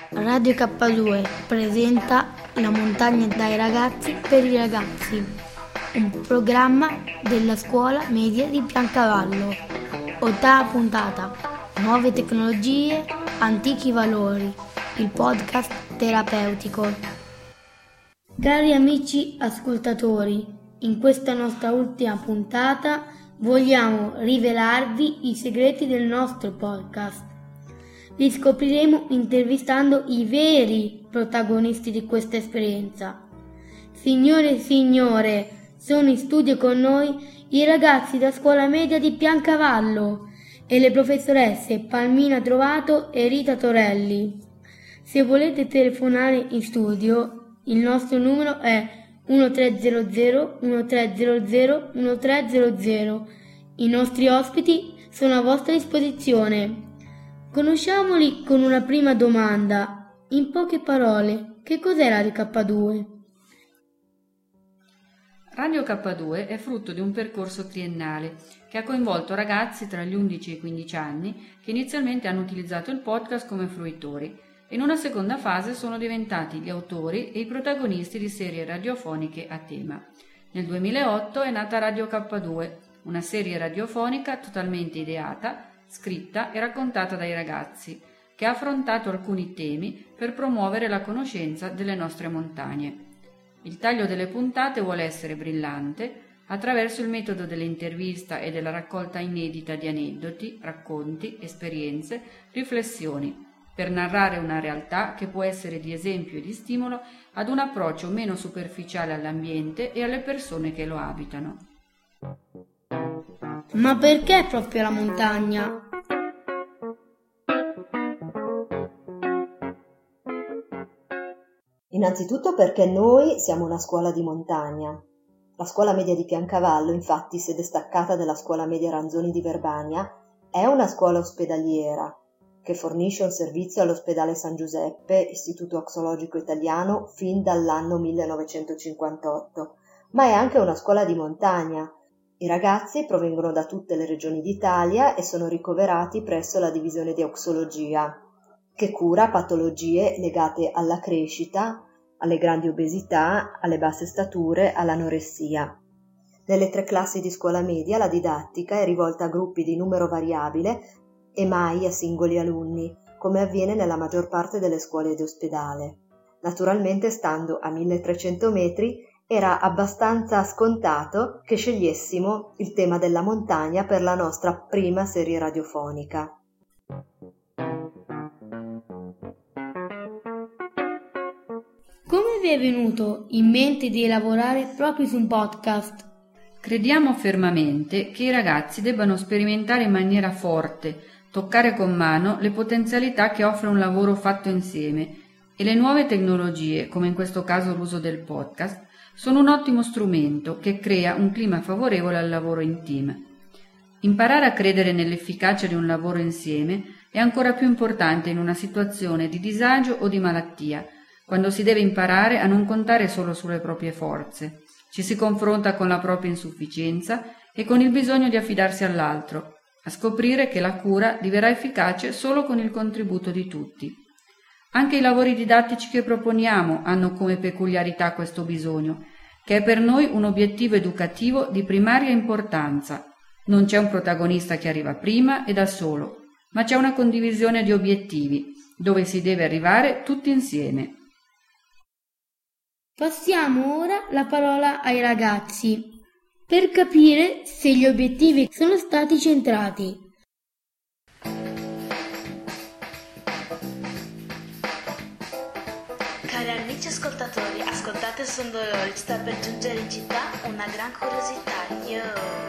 Radio K2 presenta La montagna dai ragazzi per i ragazzi, un programma della scuola media di Piancavallo. Ottava puntata, nuove tecnologie, antichi valori, il podcast terapeutico. Cari amici ascoltatori, in questa nostra ultima puntata vogliamo rivelarvi i segreti del nostro podcast. Li scopriremo intervistando i veri protagonisti di questa esperienza. Signore e signore, sono in studio con noi i ragazzi da scuola media di Piancavallo e le professoresse Palmina Trovato e Rita Torelli. Se volete telefonare in studio, il nostro numero è 1300 1300 1300. I nostri ospiti sono a vostra disposizione. Conosciamoli con una prima domanda. In poche parole, che cos'è Radio K2? Radio K2 è frutto di un percorso triennale che ha coinvolto ragazzi tra gli 11 e i 15 anni che inizialmente hanno utilizzato il podcast come fruitori. In una seconda fase sono diventati gli autori e i protagonisti di serie radiofoniche a tema. Nel 2008 è nata Radio K2, una serie radiofonica totalmente ideata, scritta e raccontata dai ragazzi, che ha affrontato alcuni temi per promuovere la conoscenza delle nostre montagne. Il taglio delle puntate vuole essere brillante attraverso il metodo dell'intervista e della raccolta inedita di aneddoti, racconti, esperienze, riflessioni, per narrare una realtà che può essere di esempio e di stimolo ad un approccio meno superficiale all'ambiente e alle persone che lo abitano. Ma perché proprio la montagna? Innanzitutto perché noi siamo una scuola di montagna. La scuola media di Piancavallo, infatti, sede staccata della scuola media Ranzoni di Verbania, è una scuola ospedaliera che fornisce un servizio all'ospedale San Giuseppe, Istituto Oxologico Italiano, fin dall'anno 1958, ma è anche una scuola di montagna. I ragazzi provengono da tutte le regioni d'Italia e sono ricoverati presso la divisione di oxologia, che cura patologie legate alla crescita, alle grandi obesità, alle basse stature, all'anoressia. Nelle 3 classi di scuola media la didattica è rivolta a gruppi di numero variabile e mai a singoli alunni, come avviene nella maggior parte delle scuole di ospedale. Naturalmente, stando a 1300 metri, era abbastanza scontato che scegliessimo il tema della montagna per la nostra prima serie radiofonica. Come vi è venuto in mente di lavorare proprio su un podcast? Crediamo fermamente che i ragazzi debbano sperimentare in maniera forte, toccare con mano le potenzialità che offre un lavoro fatto insieme, e le nuove tecnologie, come in questo caso l'uso del podcast, sono un ottimo strumento che crea un clima favorevole al lavoro in team. Imparare a credere nell'efficacia di un lavoro insieme è ancora più importante in una situazione di disagio o di malattia, quando si deve imparare a non contare solo sulle proprie forze. Ci si confronta con la propria insufficienza e con il bisogno di affidarsi all'altro, a scoprire che la cura diverrà efficace solo con il contributo di tutti. Anche i lavori didattici che proponiamo hanno come peculiarità questo bisogno, che è per noi un obiettivo educativo di primaria importanza. Non c'è un protagonista che arriva prima e da solo, ma c'è una condivisione di obiettivi, dove si deve arrivare tutti insieme. Passiamo ora la parola ai ragazzi, per capire se gli obiettivi sono stati centrati. Cari amici ascoltatori, ascoltate Son 2 ore, sta per giungere in città una gran curiosità, yo!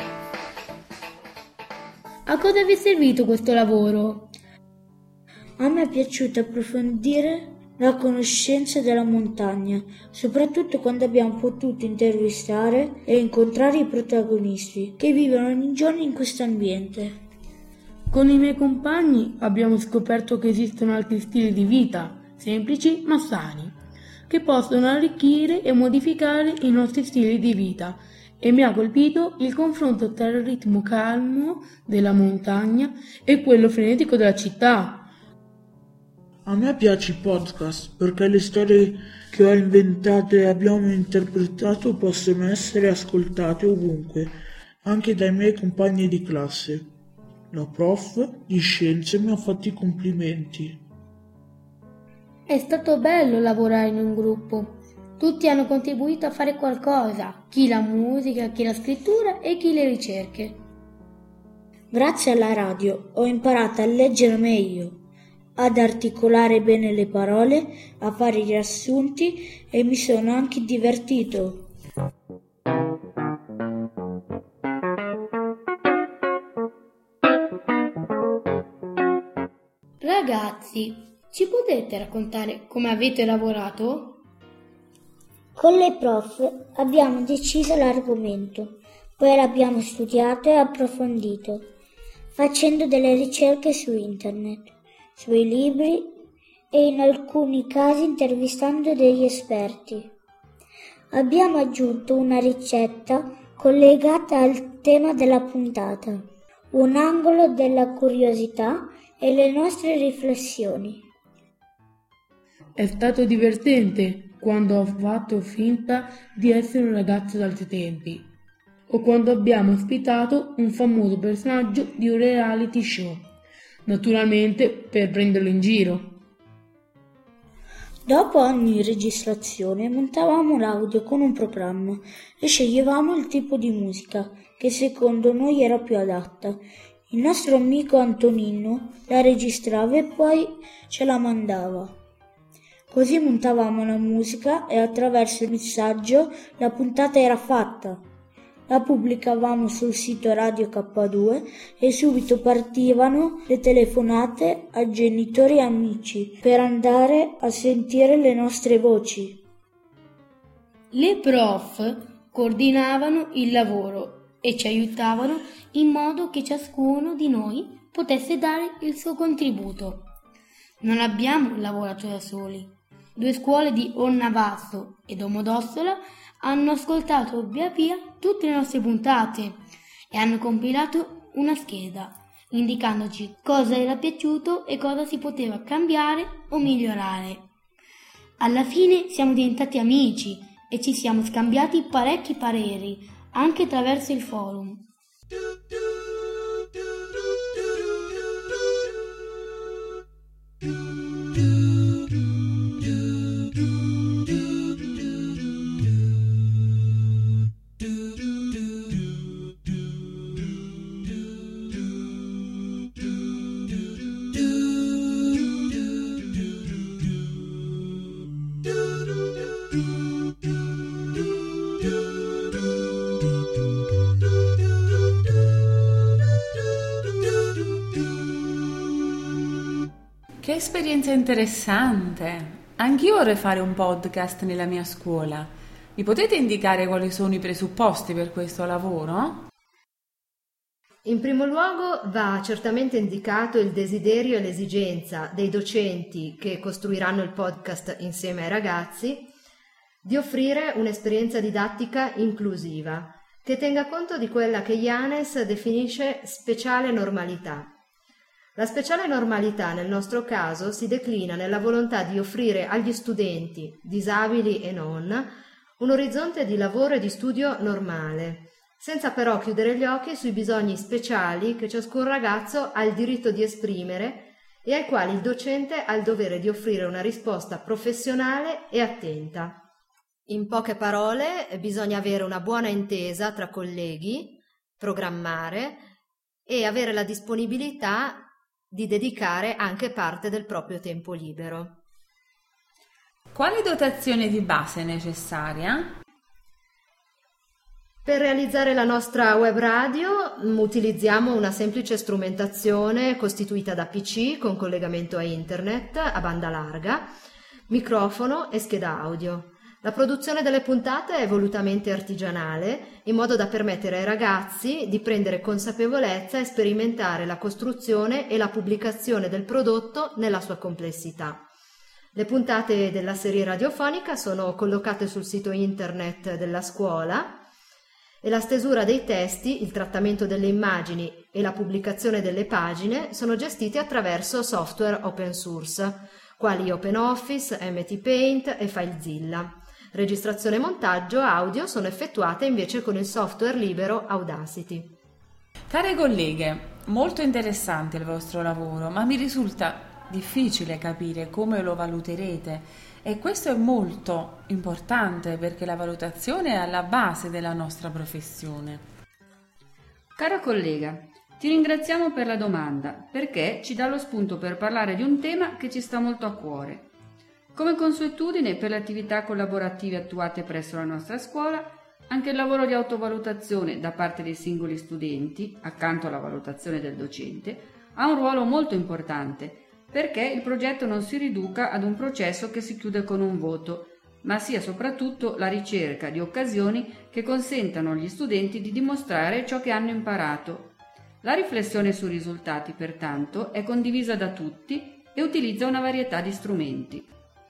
A cosa vi è servito questo lavoro? A me è piaciuto approfondire la conoscenza della montagna, soprattutto quando abbiamo potuto intervistare e incontrare i protagonisti che vivono ogni giorno in questo ambiente. Con i miei compagni abbiamo scoperto che esistono altri stili di vita, semplici ma sani, che possono arricchire e modificare i nostri stili di vita, e mi ha colpito il confronto tra il ritmo calmo della montagna e quello frenetico della città. A me piace il podcast perché le storie che ho inventato e abbiamo interpretato possono essere ascoltate ovunque, anche dai miei compagni di classe. La prof di scienze mi ha fatto i complimenti. È stato bello lavorare in un gruppo. Tutti hanno contribuito a fare qualcosa, chi la musica, chi la scrittura e chi le ricerche. Grazie alla radio ho imparato a leggere meglio, ad articolare bene le parole, a fare i riassunti e mi sono anche divertito. Ragazzi, ci potete raccontare come avete lavorato? Con le prof abbiamo deciso l'argomento, poi l'abbiamo studiato e approfondito, facendo delle ricerche su internet, sui libri e in alcuni casi intervistando degli esperti. Abbiamo aggiunto una ricetta collegata al tema della puntata, un angolo della curiosità e le nostre riflessioni. È stato divertente quando ho fatto finta di essere un ragazzo d'altri tempi, o quando abbiamo ospitato un famoso personaggio di un reality show, naturalmente per prenderlo in giro. Dopo ogni registrazione montavamo l'audio con un programma e sceglievamo il tipo di musica che secondo noi era più adatta. Il nostro amico Antonino la registrava e poi ce la mandava. Così montavamo la musica e attraverso il messaggio la puntata era fatta. La pubblicavamo sul sito Radio K2 e subito partivano le telefonate a genitori e amici per andare a sentire le nostre voci. Le prof coordinavano il lavoro e ci aiutavano in modo che ciascuno di noi potesse dare il suo contributo. Non abbiamo lavorato da soli. 2 scuole di Onnavasto e Domodossola hanno ascoltato via via tutte le nostre puntate e hanno compilato una scheda indicandoci cosa era piaciuto e cosa si poteva cambiare o migliorare. Alla fine siamo diventati amici e ci siamo scambiati parecchi pareri anche attraverso il forum. Che esperienza interessante! Anch'io vorrei fare un podcast nella mia scuola. Mi potete indicare quali sono i presupposti per questo lavoro? In primo luogo va certamente indicato il desiderio e l'esigenza dei docenti che costruiranno il podcast insieme ai ragazzi di offrire un'esperienza didattica inclusiva che tenga conto di quella che Janes definisce speciale normalità. La speciale normalità nel nostro caso si declina nella volontà di offrire agli studenti, disabili e non, un orizzonte di lavoro e di studio normale, senza però chiudere gli occhi sui bisogni speciali che ciascun ragazzo ha il diritto di esprimere e ai quali il docente ha il dovere di offrire una risposta professionale e attenta. In poche parole, bisogna avere una buona intesa tra colleghi, programmare e avere la disponibilità di dedicare anche parte del proprio tempo libero. Quale dotazione di base è necessaria? Per realizzare la nostra web radio utilizziamo una semplice strumentazione costituita da PC con collegamento a internet a banda larga, microfono e scheda audio. La produzione delle puntate è volutamente artigianale, in modo da permettere ai ragazzi di prendere consapevolezza e sperimentare la costruzione e la pubblicazione del prodotto nella sua complessità. Le puntate della serie radiofonica sono collocate sul sito internet della scuola e la stesura dei testi, il trattamento delle immagini e la pubblicazione delle pagine sono gestiti attraverso software open source, quali OpenOffice, MT Paint e FileZilla. Registrazione e montaggio audio sono effettuate invece con il software libero Audacity. Care colleghe, molto interessante il vostro lavoro, ma mi risulta difficile capire come lo valuterete e questo è molto importante perché la valutazione è alla base della nostra professione. Cara collega, ti ringraziamo per la domanda perché ci dà lo spunto per parlare di un tema che ci sta molto a cuore. Come consuetudine per le attività collaborative attuate presso la nostra scuola, anche il lavoro di autovalutazione da parte dei singoli studenti, accanto alla valutazione del docente, ha un ruolo molto importante perché il progetto non si riduca ad un processo che si chiude con un voto, ma sia soprattutto la ricerca di occasioni che consentano agli studenti di dimostrare ciò che hanno imparato. La riflessione sui risultati, pertanto, è condivisa da tutti e utilizza una varietà di strumenti.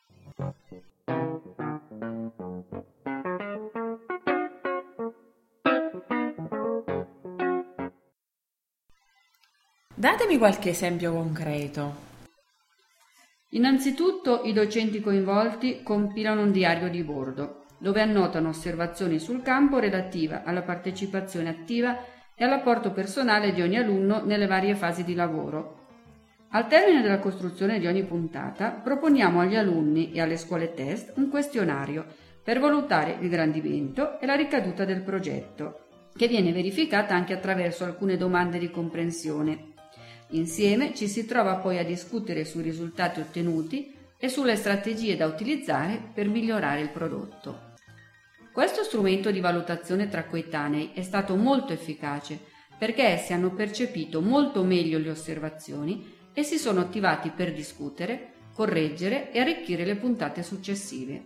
Datemi qualche esempio concreto. Innanzitutto i docenti coinvolti compilano un diario di bordo, dove annotano osservazioni sul campo relativa alla partecipazione attiva e all'apporto personale di ogni alunno nelle varie fasi di lavoro. Al termine della costruzione di ogni puntata proponiamo agli alunni e alle scuole test un questionario per valutare il grandimento e la ricaduta del progetto, che viene verificata anche attraverso alcune domande di comprensione. Insieme ci si trova poi a discutere sui risultati ottenuti e sulle strategie da utilizzare per migliorare il prodotto. Questo strumento di valutazione tra coetanei è stato molto efficace perché essi hanno percepito molto meglio le osservazioni e si sono attivati per discutere, correggere e arricchire le puntate successive.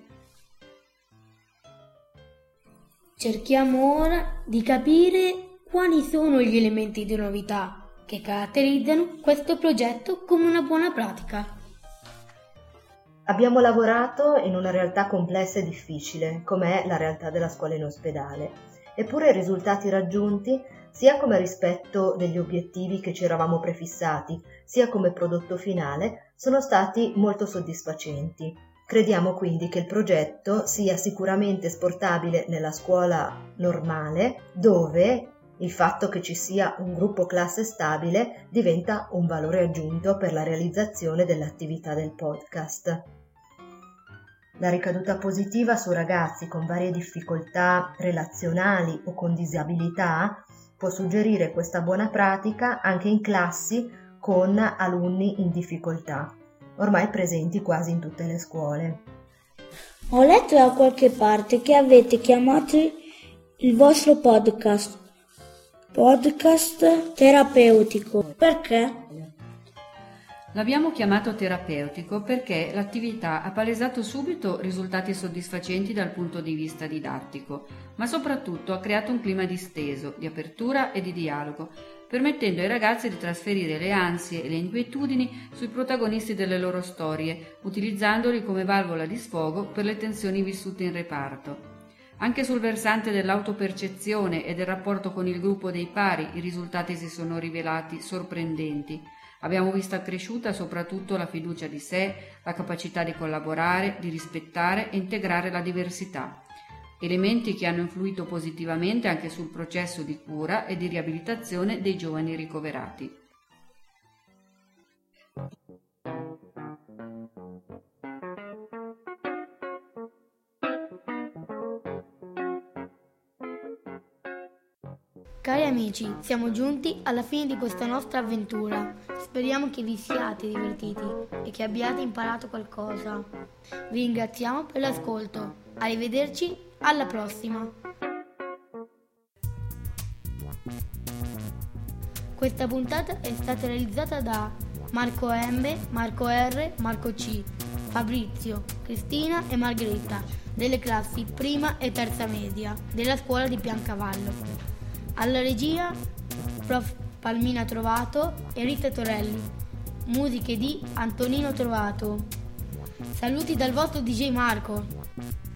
Cerchiamo ora di capire quali sono gli elementi di novità che caratterizzano questo progetto come una buona pratica. Abbiamo lavorato in una realtà complessa e difficile, come è la realtà della scuola in ospedale, eppure i risultati raggiunti, sia come rispetto degli obiettivi che ci eravamo prefissati, sia come prodotto finale, sono stati molto soddisfacenti. Crediamo quindi che il progetto sia sicuramente esportabile nella scuola normale, dove il fatto che ci sia un gruppo classe stabile diventa un valore aggiunto per la realizzazione dell'attività del podcast. La ricaduta positiva su ragazzi con varie difficoltà relazionali o con disabilità può suggerire questa buona pratica anche in classi con alunni in difficoltà, ormai presenti quasi in tutte le scuole. Ho letto da qualche parte che avete chiamato il vostro podcast terapeutico. Perché? L'abbiamo chiamato terapeutico perché l'attività ha palesato subito risultati soddisfacenti dal punto di vista didattico, ma soprattutto ha creato un clima disteso, di apertura e di dialogo, permettendo ai ragazzi di trasferire le ansie e le inquietudini sui protagonisti delle loro storie, utilizzandoli come valvola di sfogo per le tensioni vissute in reparto. Anche sul versante dell'autopercezione e del rapporto con il gruppo dei pari i risultati si sono rivelati sorprendenti. Abbiamo visto accresciuta soprattutto la fiducia di sé, la capacità di collaborare, di rispettare e integrare la diversità, elementi che hanno influito positivamente anche sul processo di cura e di riabilitazione dei giovani ricoverati. Cari amici, siamo giunti alla fine di questa nostra avventura. Speriamo che vi siate divertiti e che abbiate imparato qualcosa. Vi ringraziamo per l'ascolto. Arrivederci, alla prossima. Questa puntata è stata realizzata da Marco M, Marco R, Marco C, Fabrizio, Cristina e Margherita delle classi prima e terza media della scuola di Piancavallo. Alla regia Prof. Palmina Trovato e Rita Torelli. Musiche di Antonino Trovato. Saluti dal vostro DJ Marco.